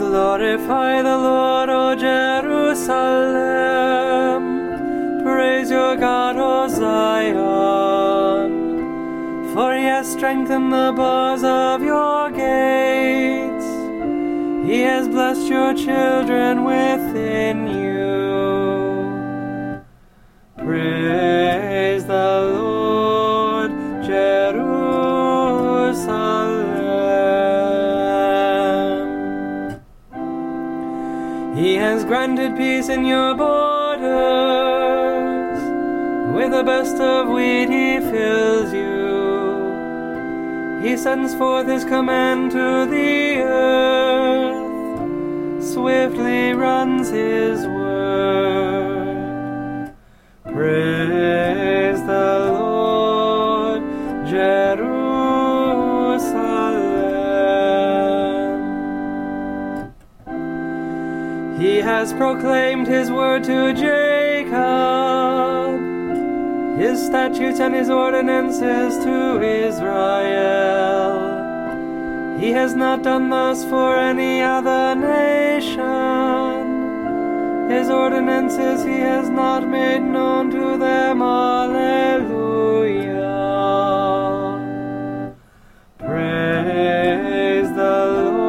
Glorify the Lord, O Jerusalem. Praise your God, O Zion. For he has strengthened the bars of your gates. He has blessed your children within you. Praise the Lord, Jerusalem. He has granted peace in your borders. With the best of wheat he fills you. He sends forth his command to the earth. Swiftly runs his word. Praise the Lord, Jerusalem. He has proclaimed his word to Jacob, his statutes and his ordinances to Israel. He has not done thus for any other nation. His ordinances he has not made known to them. Alleluia. Praise the Lord.